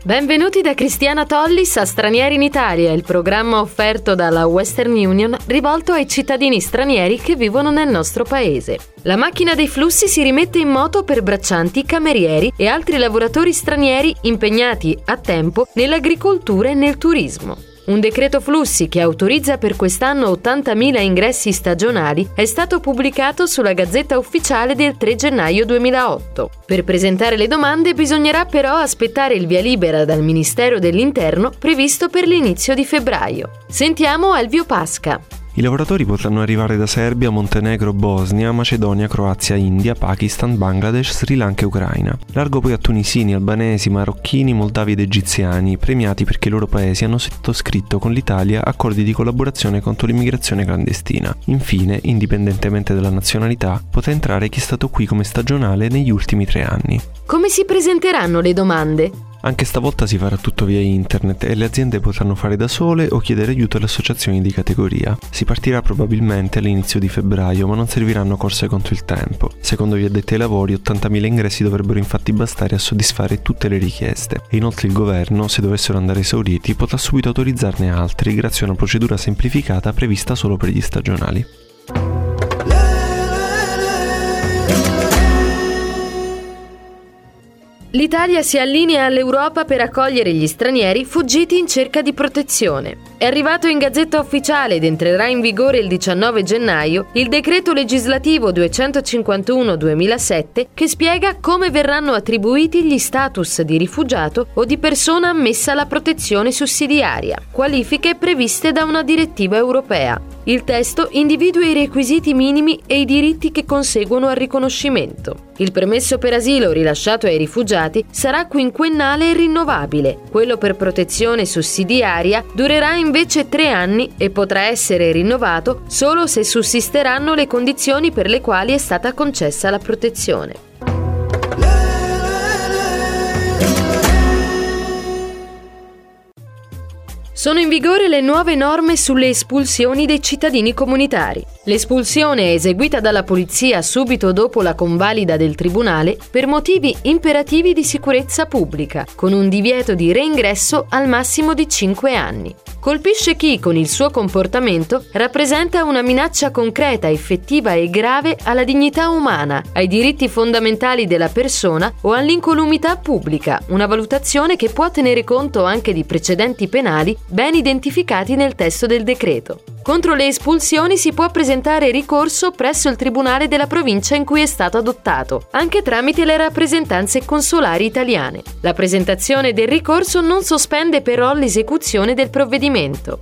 Benvenuti da Cristiana Tollis a Stranieri in Italia, il programma offerto dalla Western Union rivolto ai cittadini stranieri che vivono nel nostro paese. La macchina dei flussi si rimette in moto per braccianti, camerieri e altri lavoratori stranieri impegnati a tempo nell'agricoltura e nel turismo. Un decreto flussi che autorizza per quest'anno 80.000 ingressi stagionali è stato pubblicato sulla Gazzetta Ufficiale del 3 gennaio 2008. Per presentare le domande bisognerà però aspettare il via libera dal Ministero dell'Interno previsto per l'inizio di febbraio. Sentiamo Elvio Pasca. I lavoratori potranno arrivare da Serbia, Montenegro, Bosnia, Macedonia, Croazia, India, Pakistan, Bangladesh, Sri Lanka e Ucraina. Largo poi a tunisini, albanesi, marocchini, moldavi ed egiziani, premiati perché i loro paesi hanno sottoscritto con l'Italia accordi di collaborazione contro l'immigrazione clandestina. Infine, indipendentemente dalla nazionalità, potrà entrare chi è stato qui come stagionale negli ultimi 3 anni. Come si presenteranno le domande? Anche stavolta si farà tutto via internet e le aziende potranno fare da sole o chiedere aiuto alle associazioni di categoria. Si partirà probabilmente all'inizio di febbraio, ma non serviranno corse contro il tempo. Secondo gli addetti ai lavori, 80.000 ingressi dovrebbero infatti bastare a soddisfare tutte le richieste. E inoltre il governo, se dovessero andare esauriti, potrà subito autorizzarne altri grazie a una procedura semplificata prevista solo per gli stagionali. L'Italia si allinea all'Europa per accogliere gli stranieri fuggiti in cerca di protezione. È arrivato in Gazzetta Ufficiale ed entrerà in vigore il 19 gennaio il decreto legislativo 251/2007 che spiega come verranno attribuiti gli status di rifugiato o di persona ammessa alla protezione sussidiaria, qualifiche previste da una direttiva europea. Il testo individua i requisiti minimi e i diritti che conseguono al riconoscimento. Il permesso per asilo rilasciato ai rifugiati sarà quinquennale e rinnovabile. Quello per protezione sussidiaria durerà invece 3 anni e potrà essere rinnovato solo se sussisteranno le condizioni per le quali è stata concessa la protezione. Sono in vigore le nuove norme sulle espulsioni dei cittadini comunitari. L'espulsione è eseguita dalla polizia subito dopo la convalida del tribunale per motivi imperativi di sicurezza pubblica, con un divieto di reingresso al massimo di 5 anni. Colpisce chi, con il suo comportamento, rappresenta una minaccia concreta, effettiva e grave alla dignità umana, ai diritti fondamentali della persona o all'incolumità pubblica, una valutazione che può tenere conto anche di precedenti penali ben identificati nel testo del decreto. Contro le espulsioni si può presentare ricorso presso il tribunale della provincia in cui è stato adottato, anche tramite le rappresentanze consolari italiane. La presentazione del ricorso non sospende però l'esecuzione del provvedimento.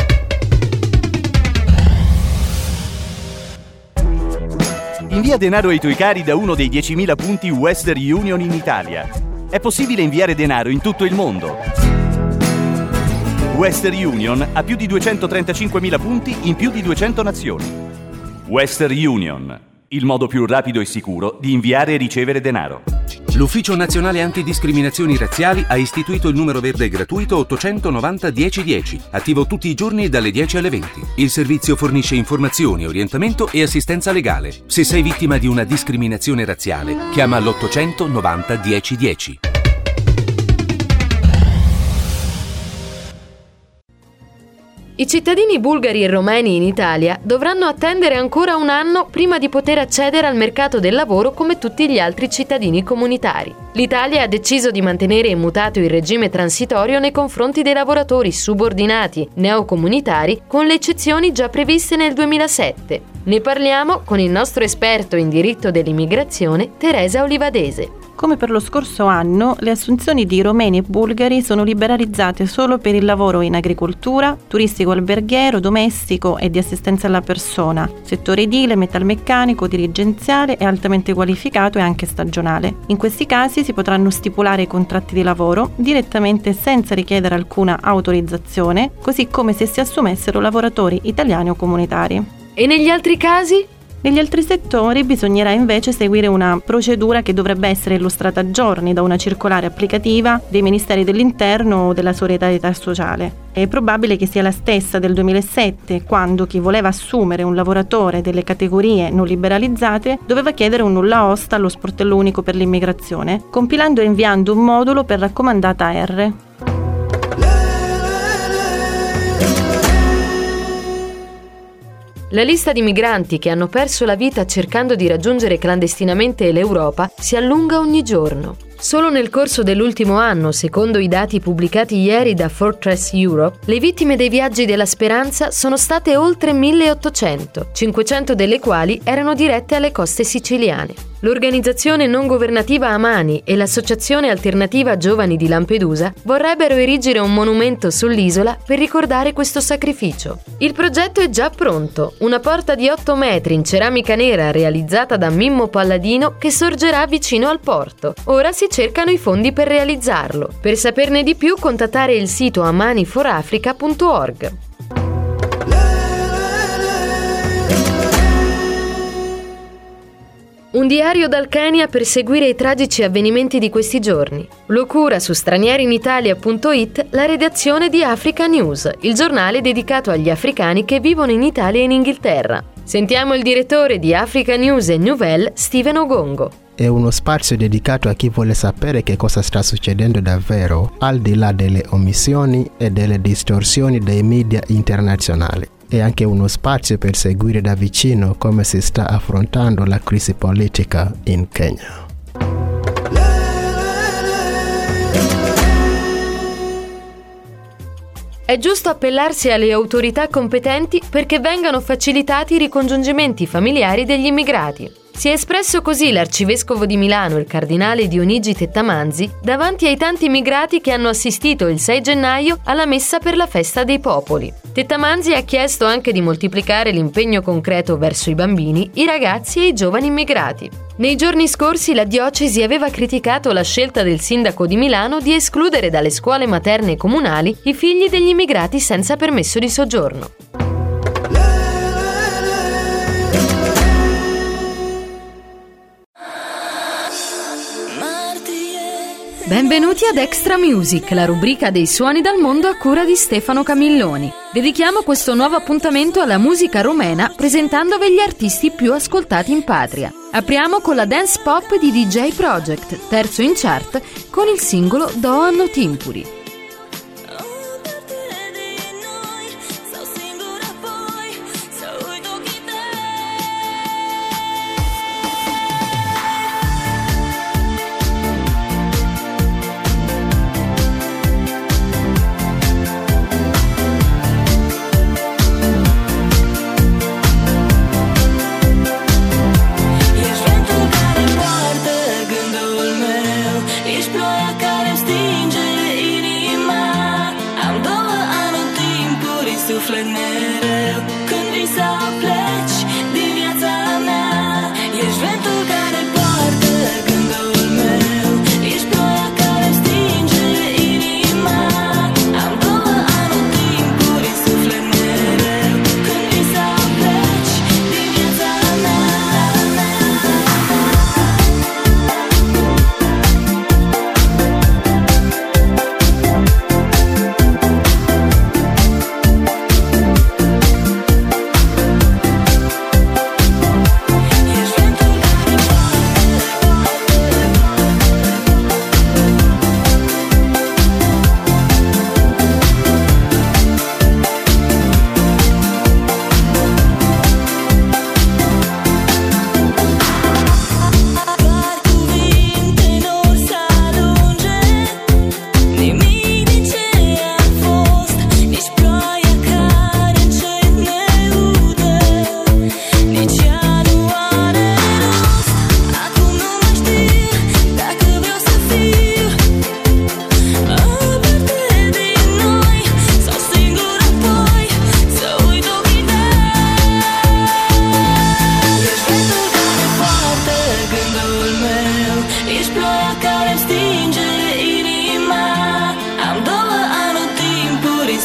Invia denaro ai tuoi cari da uno dei 10.000 punti Western Union in Italia. È possibile inviare denaro in tutto il mondo. Western Union ha più di 235.000 punti in più di 200 nazioni. Western Union, il modo più rapido e sicuro di inviare e ricevere denaro. L'Ufficio Nazionale Antidiscriminazioni Razziali ha istituito il numero verde gratuito 890 1010, attivo tutti i giorni dalle 10 alle 20. Il servizio fornisce informazioni, orientamento e assistenza legale. Se sei vittima di una discriminazione razziale, chiama l'890 1010. I cittadini bulgari e romeni in Italia dovranno attendere ancora 1 anno prima di poter accedere al mercato del lavoro come tutti gli altri cittadini comunitari. L'Italia ha deciso di mantenere immutato il regime transitorio nei confronti dei lavoratori subordinati neocomunitari, con le eccezioni già previste nel 2007. Ne parliamo con il nostro esperto in diritto dell'immigrazione, Teresa Olivadese. Come per lo scorso anno, le assunzioni di romeni e bulgari sono liberalizzate solo per il lavoro in agricoltura, turistico alberghiero, domestico e di assistenza alla persona, settore edile, metalmeccanico, dirigenziale e altamente qualificato e anche stagionale. In questi casi si potranno stipulare i contratti di lavoro direttamente senza richiedere alcuna autorizzazione, così come se si assumessero lavoratori italiani o comunitari. E negli altri casi? Negli altri settori bisognerà invece seguire una procedura che dovrebbe essere illustrata a giorni da una circolare applicativa dei Ministeri dell'Interno o della Solidarietà Sociale. È probabile che sia la stessa del 2007, quando chi voleva assumere un lavoratore delle categorie non liberalizzate doveva chiedere un nulla osta allo sportello unico per l'immigrazione, compilando e inviando un modulo per raccomandata R. La lista di migranti che hanno perso la vita cercando di raggiungere clandestinamente l'Europa si allunga ogni giorno. Solo nel corso dell'ultimo anno, secondo i dati pubblicati ieri da Fortress Europe, le vittime dei viaggi della speranza sono state oltre 1800, 500 delle quali erano dirette alle coste siciliane. L'organizzazione non governativa Amani e l'associazione alternativa Giovani di Lampedusa vorrebbero erigere un monumento sull'isola per ricordare questo sacrificio. Il progetto è già pronto, una porta di 8 metri in ceramica nera realizzata da Mimmo Palladino che sorgerà vicino al porto. Ora si cercano i fondi per realizzarlo. Per saperne di più contattare il sito amaniforafrica.org. Un diario dal Kenya per seguire i tragici avvenimenti di questi giorni. Lo cura su stranierinitalia.it la redazione di Africa News, il giornale dedicato agli africani che vivono in Italia e in Inghilterra. Sentiamo il direttore di Africa News e Nouvelle, Steven Ogongo. È uno spazio dedicato a chi vuole sapere che cosa sta succedendo davvero, al di là delle omissioni e delle distorsioni dei media internazionali. È anche uno spazio per seguire da vicino come si sta affrontando la crisi politica in Kenya. È giusto appellarsi alle autorità competenti perché vengano facilitati i ricongiungimenti familiari degli immigrati. Si è espresso così l'arcivescovo di Milano, il cardinale Dionigi Tettamanzi, davanti ai tanti immigrati che hanno assistito il 6 gennaio alla messa per la festa dei popoli. Tettamanzi ha chiesto anche di moltiplicare l'impegno concreto verso i bambini, i ragazzi e i giovani immigrati. Nei giorni scorsi la diocesi aveva criticato la scelta del sindaco di Milano di escludere dalle scuole materne comunali i figli degli immigrati senza permesso di soggiorno. Benvenuti ad Extra Music, la rubrica dei suoni dal mondo a cura di Stefano Camilloni. Dedichiamo questo nuovo appuntamento alla musica rumena presentandovi gli artisti più ascoltati in patria. Apriamo con la dance pop di DJ Project, terzo in chart, con il singolo Do Anno Timpuri.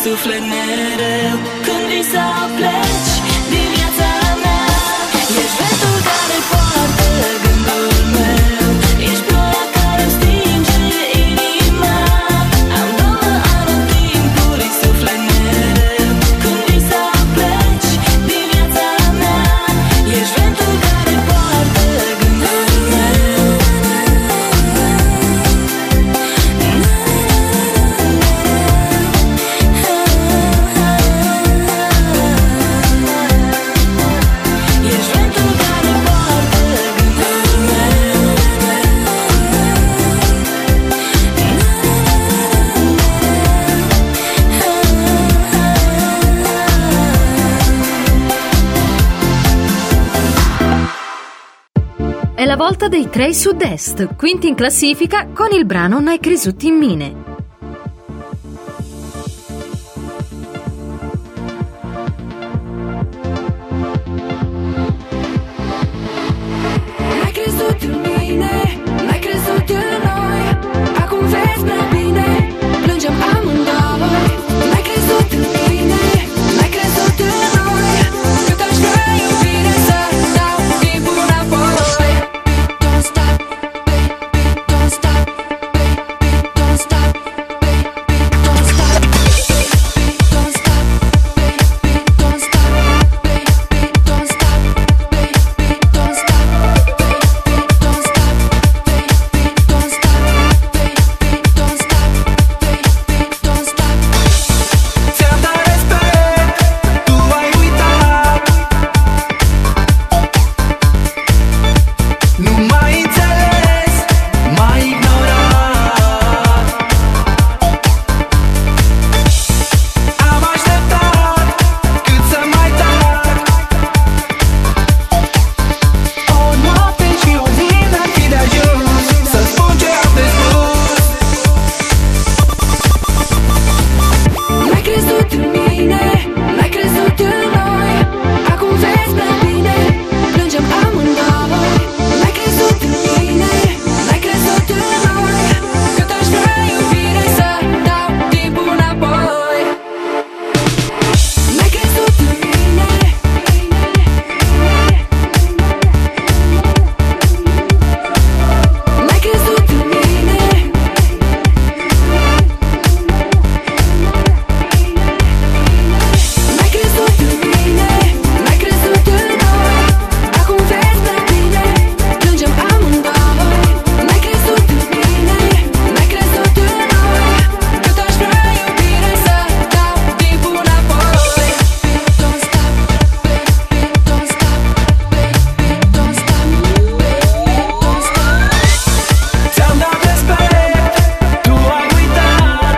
Suflet mereu când vrei să pleci din viața mea. Ești È la volta dei Trey Sud-Est, quinti in classifica con il brano N'hai cresciuto in mine. N'hai cresciuto in mine, n'hai cresciuto in noi, acum vezi prea bine, plângem amândoi. N'hai cresciuto in mine, n'hai cresciuto in noi, cât aș vrea iubire să dau timpul înapoi. Don't stop, baby, don't stop, baby, don't stop, baby, don't stop, don't stop, baby, don't stop, baby, don't stop, baby, don't stop, baby, don't stop, baby, don't stop, baby, don't stop, baby, don't stop. Ți-am dat respect, tu ai uitat. Nu m-ai înțeles, m-ai ignorat. Am așteptat cât să mai tac. O noapte și o zi n-ar fi de ajuns să spun ce am de spus. N-ai crezut în mine, n-ai crezut în noi, acum vezi prea bine, plângem amândoi. N-ai crezut în mine, n-ai crezut în noi, cât aș vrea iubire să dau timpul înapoi. N-ai crezut în mine, n-ai crezut în mine, n-ai crezut în mine, n-ai crezut în noi, acum vezi prea bine, plângem amândoi. N-ai crezut în mine, n-ai crezut în noi, cât aș vrea iubire să dau timpul înapoi. Don't stop, baby, don't stop, baby, don't stop, baby, don't stop. Ți-am dat respect, tu ai uitat.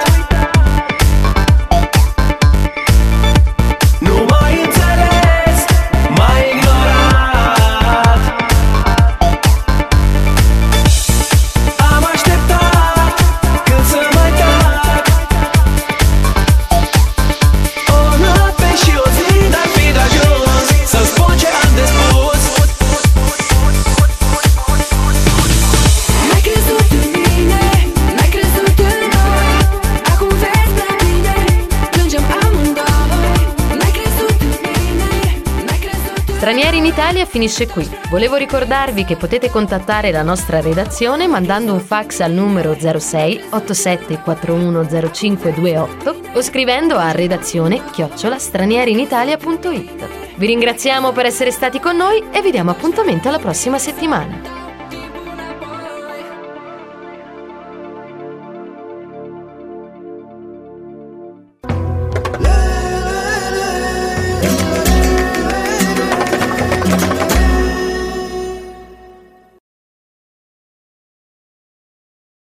Nu m-ai înțeles, m-ai ignorat. Am așteptat cât să mai tac. O noapte și o zi n-ar fi de ajuns să spun ce am de spus. N-ai crezut în mine, n-ai crezut în noi, acum vezi prea bine, plângem amândoi. N-ai crezut în mine, n-ai crezut în Stranieri in Italia finisce qui. Volevo ricordarvi che potete contattare la nostra redazione mandando un fax al numero 06 87 41 0528 o scrivendo a redazione@stranierinitalia.it. Vi ringraziamo per essere stati con noi e vi diamo appuntamento alla prossima settimana.